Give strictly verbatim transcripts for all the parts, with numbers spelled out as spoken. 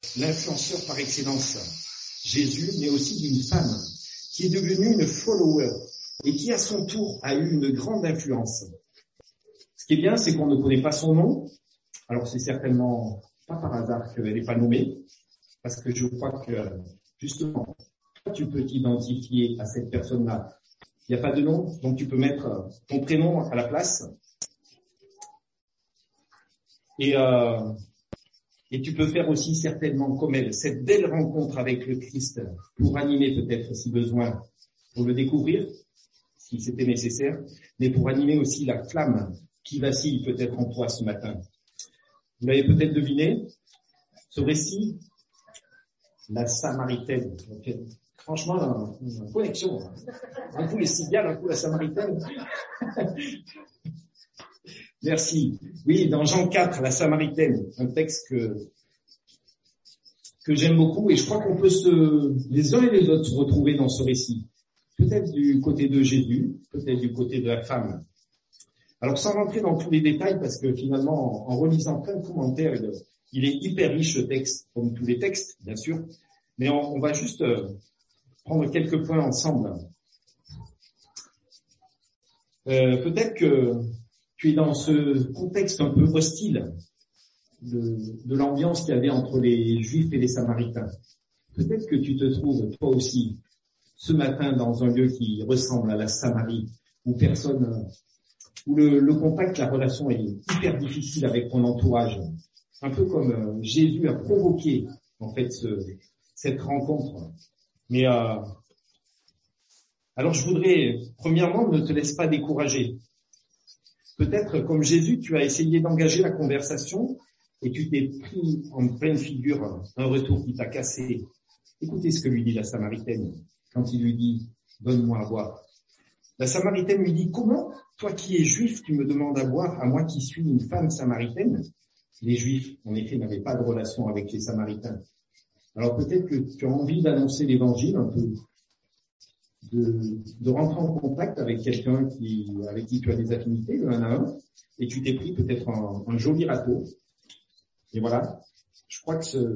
l'influenceur par excellence, Jésus, mais aussi d'une femme qui est devenue une follower et qui à son tour a eu une grande influence. Ce qui est bien, c'est qu'on ne connaît pas son nom. Alors c'est certainement pas par hasard qu'elle n'est pas nommée, parce que je crois que justement, toi, tu peux t'identifier à cette personne-là. Il n'y a pas de nom, donc tu peux mettre ton prénom à la place. Et, euh, et tu peux faire aussi certainement comme elle, cette belle rencontre avec le Christ pour animer peut-être si besoin, pour le découvrir, si c'était nécessaire, mais pour animer aussi la flamme qui vacille peut-être en toi ce matin. Vous l'avez peut-être deviné, ce récit, la Samaritaine. Okay. Franchement, une connexion. Un coup les cigales, un coup la Samaritaine. Merci. Oui, dans Jean quatre, la Samaritaine, un texte que que j'aime beaucoup et je crois qu'on peut se, les uns et les autres se retrouver dans ce récit. Peut-être du côté de Jésus, peut-être du côté de la femme. Alors sans rentrer dans tous les détails, parce que finalement, en, en relisant plein de commentaires, il, il est hyper riche ce texte, comme tous les textes, bien sûr. Mais on, on va juste euh, prendre quelques points ensemble. Euh, peut-être que tu es dans ce contexte un peu hostile de, de l'ambiance qu'il y avait entre les Juifs et les Samaritains. Peut-être que tu te trouves, toi aussi, ce matin dans un lieu qui ressemble à la Samarie, où personne, où le, le contact, la relation est hyper difficile avec ton entourage. Un peu comme euh, Jésus a provoqué, en fait, ce, cette rencontre. Mais euh, alors je voudrais, premièrement, ne te laisse pas décourager. Peut-être, comme Jésus, tu as essayé d'engager la conversation et tu t'es pris en pleine figure un retour qui t'a cassé. Écoutez ce que lui dit la Samaritaine quand il lui dit « Donne-moi à boire ». La Samaritaine lui dit « Comment, toi qui es juif, tu me demandes à boire, à moi qui suis une femme samaritaine ?» Les Juifs, en effet, n'avaient pas de relation avec les Samaritains. Alors peut-être que tu as envie d'annoncer l'évangile un peu, de, de rentrer en contact avec quelqu'un qui, avec qui tu as des affinités, le un à un, et tu t'es pris peut-être un, un joli râteau. Et voilà, je crois que ce,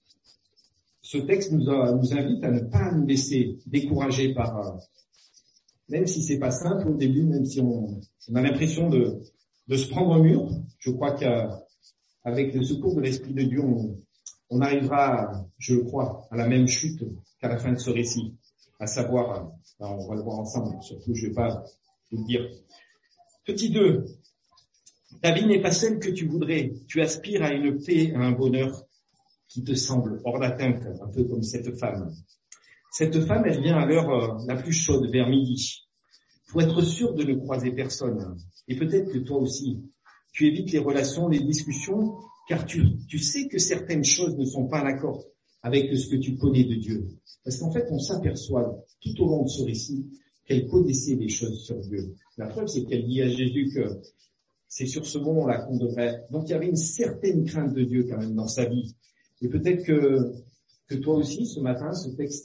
ce texte nous, a, nous invite à ne pas nous laisser décourager par, même si c'est pas simple au début, même si on, on a l'impression de, de se prendre un mur. Je crois qu'avec le secours de l'Esprit de Dieu, on, on arrivera, je le crois, à la même chute qu'à la fin de ce récit, à savoir, on va le voir ensemble, surtout je vais pas vous le dire. Petit deux, ta vie n'est pas celle que tu voudrais, tu aspires à une paix, à un bonheur qui te semble hors d'atteinte, un peu comme cette femme. Cette femme, elle vient à l'heure la plus chaude, vers midi. Faut être sûr de ne croiser personne. Et peut-être que toi aussi, tu évites les relations, les discussions, car tu, tu sais que certaines choses ne sont pas en accord avec ce que tu connais de Dieu. Parce qu'en fait, on s'aperçoit tout au long de ce récit qu'elle connaissait des choses sur Dieu. La preuve, c'est qu'elle dit à Jésus que c'est sur ce moment-là qu'on devrait... Donc, il y avait une certaine crainte de Dieu quand même dans sa vie. Et peut-être que, que toi aussi, ce matin, ce texte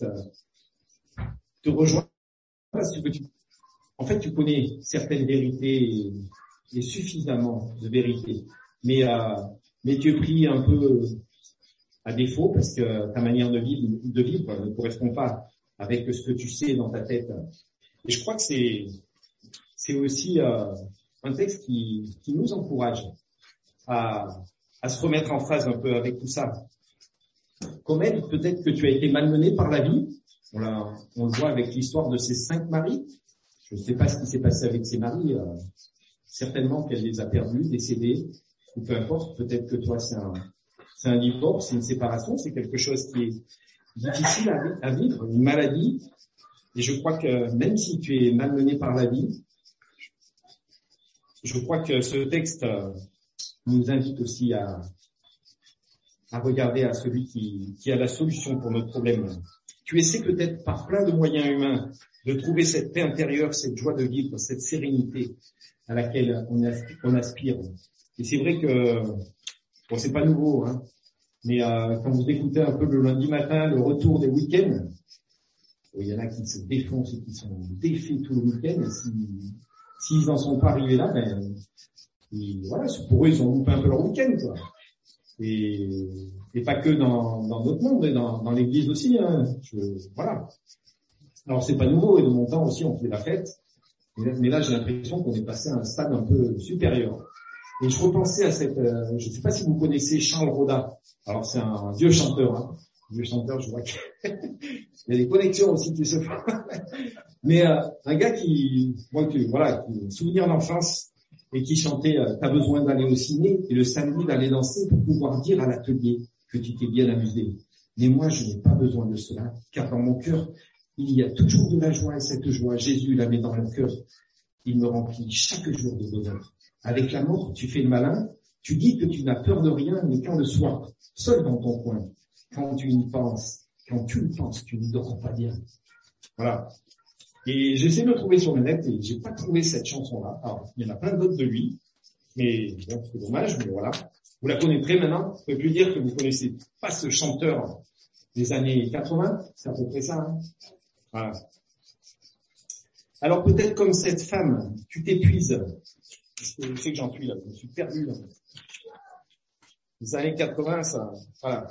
te rejoint parce que tu, en fait, tu connais certaines vérités et, et suffisamment de vérités. Mais, euh, mais tu es pris un peu à défaut parce que ta manière de vivre, de vivre ne correspond pas avec ce que tu sais dans ta tête. Et je crois que c'est, c'est aussi euh, un texte qui, qui nous encourage à, à se remettre en phase un peu avec tout ça. Comme elle, peut-être que tu as été malmené par la vie. On, l'a, on le voit avec l'histoire de ces cinq maris. Je ne sais pas ce qui s'est passé avec ces maris. Euh, certainement qu'elle les a perdus, décédés, ou peu importe. Peut-être que toi, c'est un, c'est un divorce, c'est une séparation, c'est quelque chose qui est difficile à, à vivre, une maladie. Et je crois que même si tu es malmené par la vie, je crois que ce texte euh, nous invite aussi à à regarder à celui qui, qui a la solution pour notre problème. Tu essaies peut-être par plein de moyens humains de trouver cette paix intérieure, cette joie de vivre, cette sérénité à laquelle on aspire. On aspire. Et c'est vrai que, bon, c'est pas nouveau, hein, mais euh, quand vous écoutez un peu le lundi matin, le retour des week-ends, il y en a qui se défoncent et qui sont défaits tout le week-end, et si, s'ils n'en sont pas arrivés là, ben, ils, voilà, pour eux, ils ont loupé un peu leur week-end, quoi. Et, et pas que dans, dans notre monde, mais dans, dans l'église aussi. Hein. Je, voilà. Alors c'est pas nouveau, et de mon temps aussi on fait la fête. Mais là j'ai l'impression qu'on est passé à un stade un peu supérieur. Et je repensais à cette, euh, je ne sais pas si vous connaissez Charles Roda. Alors c'est un vieux chanteur, hein. Vieux chanteur, je vois qu'il y a des connexions aussi qui se font. Mais euh, un gars qui, moi, qui, voilà, qui souvenir d'enfance et qui chantait euh, « T'as besoin d'aller au ciné et le samedi d'aller danser pour pouvoir dire à l'atelier que tu t'es bien amusé. Mais moi, je n'ai pas besoin de cela, car dans mon cœur, il y a toujours de la joie et cette joie, Jésus la met dans mon cœur. Il me remplit chaque jour de bonheur. Avec la mort, tu fais le malin, tu dis que tu n'as peur de rien, mais quand le soir, seul dans ton coin, quand tu y penses, quand tu le penses, tu ne dors pas bien. » Voilà. Et j'essaie de le trouver sur le net et j'ai pas trouvé cette chanson-là. Alors, il y en a plein d'autres de lui, mais bon, c'est dommage, mais voilà. Vous la connaîtrez maintenant. Vous pouvez plus dire que vous connaissez pas ce chanteur des années quatre-vingts. C'est à peu près ça, hein. Voilà. Alors peut-être comme cette femme, tu t'épuises. Je sais que j'en suis là, je me suis perdu là. Les années quatre-vingts, ça, voilà.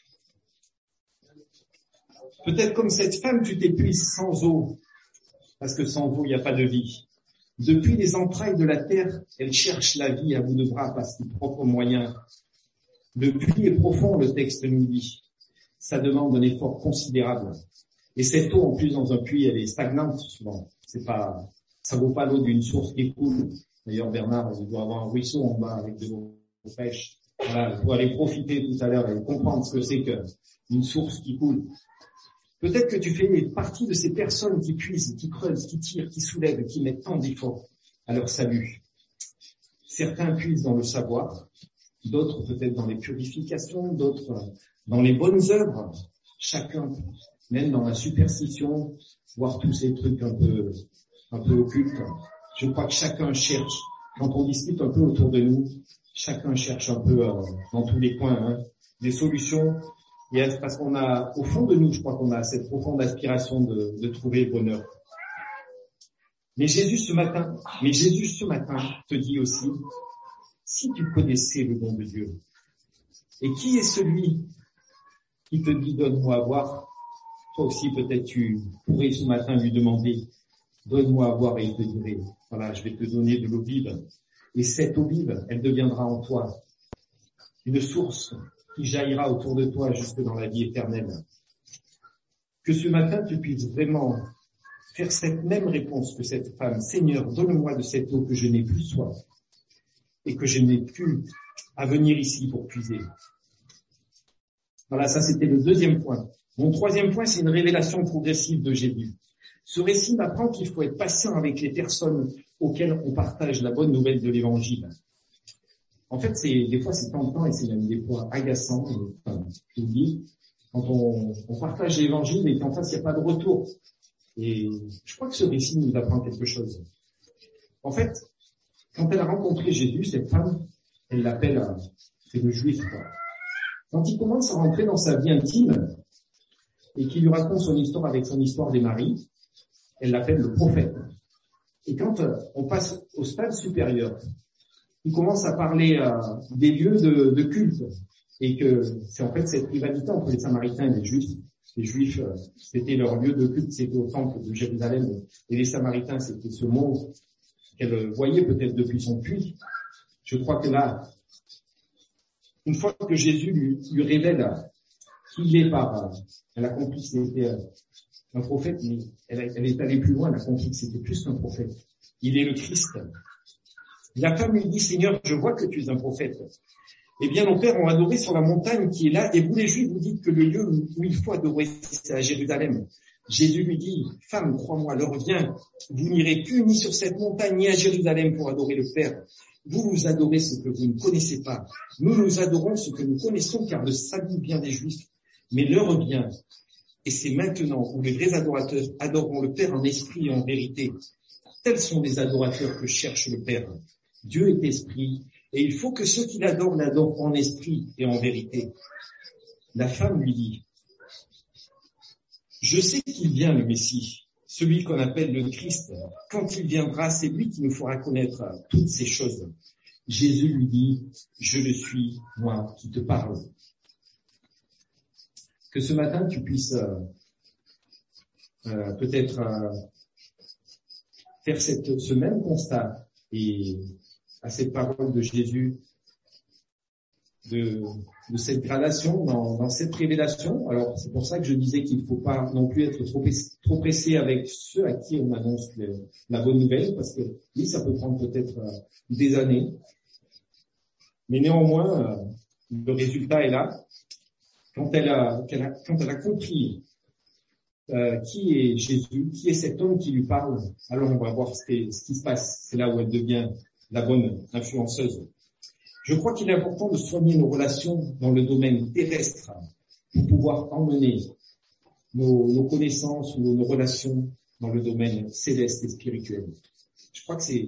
Peut-être comme cette femme, tu t'épuises sans eau, parce que sans eau, il n'y a pas de vie. Depuis les entrailles de la terre, elle cherche la vie à bout de bras par ses propres moyens. Le puits est profond, le texte nous dit. Ça demande un effort considérable. Et cette eau, en plus, dans un puits, elle est stagnante souvent. C'est pas, ça vaut pas l'eau d'une source qui coule. D'ailleurs, Bernard, il doit avoir un ruisseau en bas avec de l'eau fraîche. Voilà, il faut aller profiter tout à l'heure et comprendre ce que c'est qu'une source qui coule. Peut-être que tu fais partie de ces personnes qui puisent, qui creusent, qui tirent, qui soulèvent, qui mettent tant d'efforts à leur salut. Certains puisent dans le savoir, d'autres peut-être dans les purifications, d'autres dans les bonnes œuvres. Chacun, même dans la superstition, voire tous ces trucs un peu, un peu occultes. Je crois que chacun cherche, quand on discute un peu autour de nous, chacun cherche un peu euh, dans tous les coins, hein, des solutions. Et parce qu'on a, au fond de nous, je crois qu'on a cette profonde aspiration de, de trouver le bonheur. Mais Jésus ce matin, mais Jésus ce matin te dit aussi, si tu connaissais le don de Dieu, et qui est celui qui te dit donne-moi à boire, toi aussi peut-être tu pourrais ce matin lui demander, donne-moi à boire et il te dirait, voilà, je vais te donner de l'eau vive. Et cette eau vive, elle deviendra en toi une source qui jaillira autour de toi jusque dans la vie éternelle. Que ce matin, tu puisses vraiment faire cette même réponse que cette femme. Seigneur, donne-moi de cette eau que je n'ai plus soif et que je n'ai plus à venir ici pour puiser. Voilà, ça c'était le deuxième point. Mon troisième point, c'est une révélation progressive de Jésus. Ce récit m'apprend qu'il faut être patient avec les personnes auxquelles on partage la bonne nouvelle de l'Évangile. En fait, c'est, des fois, c'est tentant et c'est même des fois agaçant. Enfin, je vous dis, quand on, on partage l'évangile et qu'en face, il n'y a pas de retour. Et je crois que ce récit nous apprend quelque chose. En fait, quand elle a rencontré Jésus, cette femme, elle l'appelle, c'est le juif, quoi. Quand il commence à rentrer dans sa vie intime et qu'il lui raconte son histoire avec son histoire des maris, elle l'appelle le prophète. Et quand on passe au stade supérieur, il commence à parler euh, des lieux de, de culte et que c'est en fait cette rivalité entre les Samaritains et les Juifs. Les Juifs, euh, c'était leur lieu de culte, c'était au temple de Jérusalem, et les Samaritains, c'était ce monde qu'elle voyait peut-être depuis son puits. Je crois que là, une fois que Jésus lui, lui révèle qu'il est par, elle a compris que c'était euh, un prophète, mais elle, elle est allée plus loin, elle a compris que c'était plus qu'un prophète. Il est le Christ. La femme lui dit, Seigneur, je vois que tu es un prophète. Eh bien, nos pères ont adoré sur la montagne qui est là, et vous les Juifs, vous dites que le lieu où il faut adorer, c'est à Jérusalem. Jésus lui dit, femme, crois-moi, l'heure vient, vous n'irez plus ni sur cette montagne, ni à Jérusalem pour adorer le Père. Vous, vous adorez ce que vous ne connaissez pas. Nous, nous adorons ce que nous connaissons, car le salut vient des Juifs. Mais l'heure vient, et c'est maintenant où les vrais adorateurs adoreront le Père en esprit et en vérité. Tels sont les adorateurs que cherche le Père. Dieu est esprit, et il faut que ceux qui l'adorent l'adorent en esprit et en vérité. La femme lui dit, je sais qu'il vient le Messie, celui qu'on appelle le Christ. Quand il viendra, c'est lui qui nous fera connaître toutes ces choses. Jésus lui dit, je le suis, moi, qui te parle. Que ce matin, tu puisses euh, euh, peut-être euh, faire cette, ce même constat et à cette parole de Jésus, de, de cette gradation dans, dans cette révélation. Alors, c'est pour ça que je disais qu'il ne faut pas non plus être trop, trop pressé avec ceux à qui on annonce le, la bonne nouvelle, parce que oui, ça peut prendre peut-être euh, des années. Mais néanmoins, euh, le résultat est là. Quand elle a, qu'elle a, quand elle a compris euh, qui est Jésus, qui est cet homme qui lui parle, alors on va voir ce qui, ce qui se passe. C'est là où elle devient la bonne influenceuse. Je crois qu'il est important de soigner nos relations dans le domaine terrestre pour pouvoir emmener nos, nos connaissances ou nos relations dans le domaine céleste et spirituel. Je crois que c'est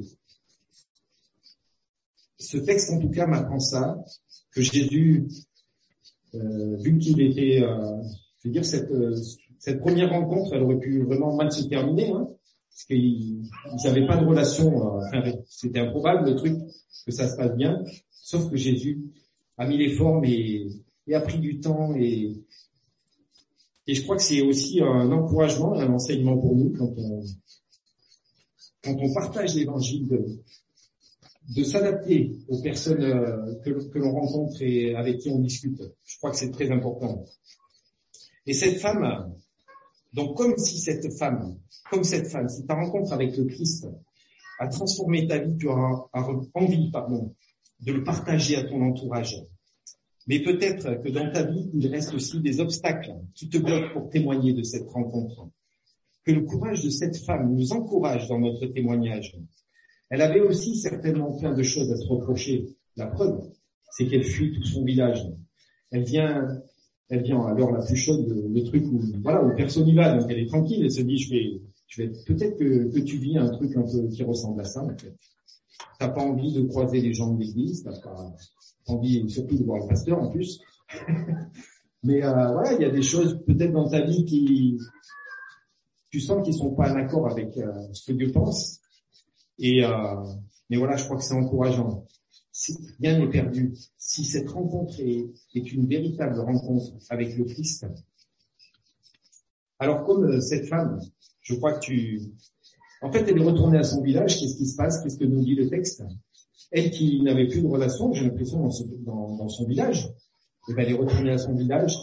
ce texte, en tout cas, m'apprend ça, que Jésus, euh, vu qu'il était, euh, je veux dire, cette, euh, cette première rencontre, elle aurait pu vraiment mal se terminer, hein, parce qu'ils n'avaient pas de relation, euh, enfin, c'était improbable le truc, que ça se passe bien, sauf que Jésus a mis les formes et, et a pris du temps, et, et je crois que c'est aussi un encouragement, un enseignement pour nous quand on, quand on partage l'évangile de, de s'adapter aux personnes euh, que, que l'on rencontre et avec qui on discute. Je crois que c'est très important. Et cette femme, donc comme si cette femme, comme cette femme, si ta rencontre avec le Christ a transformé ta vie, tu auras envie, pardon, de le partager à ton entourage. Mais peut-être que dans ta vie, il reste aussi des obstacles qui te bloquent pour témoigner de cette rencontre. Que le courage de cette femme nous encourage dans notre témoignage. Elle avait aussi certainement plein de choses à se reprocher. La preuve, c'est qu'elle fuit tout son village. Elle vient, elle vient à l'heure la plus chaude, le, le truc où, voilà, où personne n'y va. Donc elle est tranquille, elle se dit, je vais, je vais, peut-être que, que tu vis un truc un peu qui ressemble à ça, en fait. T'as pas envie de croiser les gens de l'église, t'as pas envie, surtout de voir le pasteur en plus. Mais, euh, voilà, il y a des choses peut-être dans ta vie qui, tu sens qu'ils sont pas en accord avec euh, ce que Dieu pense. Et euh, mais voilà, je crois que c'est encourageant. Si rien n'est perdu, si cette rencontre est, est une véritable rencontre avec le Christ, alors comme euh, cette femme, je crois que tu... En fait, elle est retournée à son village, qu'est-ce qui se passe? Qu'est-ce que nous dit le texte? Elle qui n'avait plus de relation, j'ai l'impression, dans, ce, dans, dans son village, et ben, elle est retournée à son village.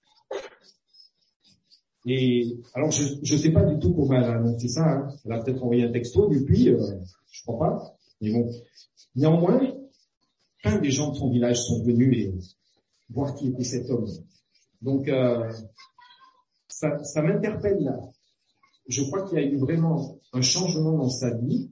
Et alors, je ne sais pas du tout comment elle a annoncé ça. Hein. Elle a peut-être envoyé un texto depuis, euh, je crois pas. Mais bon, néanmoins, plein des gens de son village sont venus et voir qui était cet homme. Donc, euh, ça, ça m'interpelle là. Je crois qu'il y a eu vraiment un changement dans sa vie.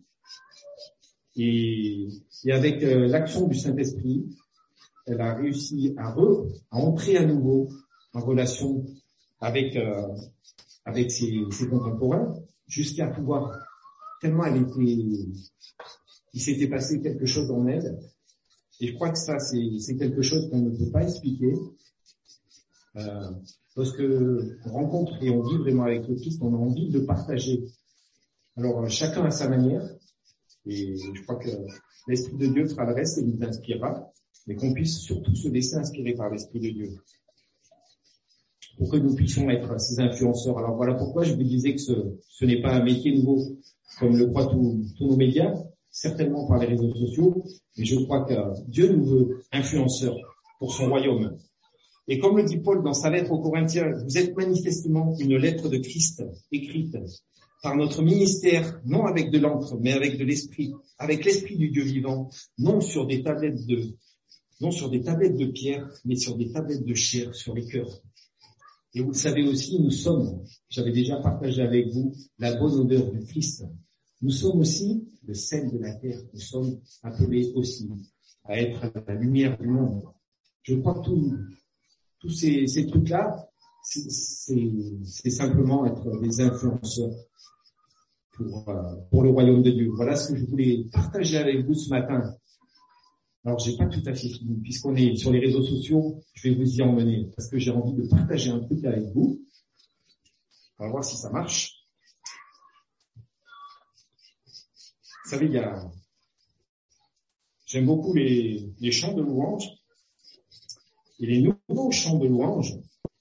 Et, et avec euh, l'action du Saint-Esprit, elle a réussi à, re, à entrer à nouveau en relation avec euh, avec ses, ses contemporains, jusqu'à pouvoir, tellement elle était, il s'était passé quelque chose en elle, et je crois que ça, c'est, c'est quelque chose qu'on ne peut pas expliquer, euh, parce que on rencontre et on vit vraiment avec le Christ, on a envie de partager. Alors, chacun à sa manière, et je crois que l'Esprit de Dieu fera le reste et nous inspirera, mais qu'on puisse surtout se laisser inspirer par l'Esprit de Dieu, pour que nous puissions être ces influenceurs. Alors voilà pourquoi je vous disais que ce, ce n'est pas un métier nouveau, comme le croient tous, tous nos médias, certainement par les réseaux sociaux, mais je crois que Dieu nous veut influenceurs pour son royaume. Et comme le dit Paul dans sa lettre aux Corinthiens, vous êtes manifestement une lettre de Christ écrite par notre ministère, non avec de l'encre, mais avec de l'esprit, avec l'esprit du Dieu vivant, non sur des tablettes de, non sur des tablettes de pierre, mais sur des tablettes de chair, sur les cœurs. Et vous le savez aussi, nous sommes, j'avais déjà partagé avec vous la bonne odeur du Christ. Nous sommes aussi le sel de la terre. Nous sommes appelés aussi à être la lumière du monde. Je crois que tout, tous ces, ces trucs-là, c'est, c'est, c'est simplement être des influenceurs pour, euh, pour le royaume de Dieu. Voilà ce que je voulais partager avec vous ce matin. Alors, j'ai pas tout à fait fini, puisqu'on est sur les réseaux sociaux, je vais vous y emmener, parce que j'ai envie de partager un truc avec vous. On va voir si ça marche. Vous savez, il y a, J'aime beaucoup les, les chants de louange et les nouveaux chants de louange.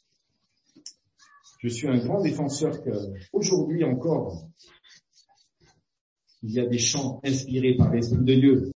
Je suis un grand défenseur qu'aujourd'hui encore, il y a des chants inspirés par l'Esprit de Dieu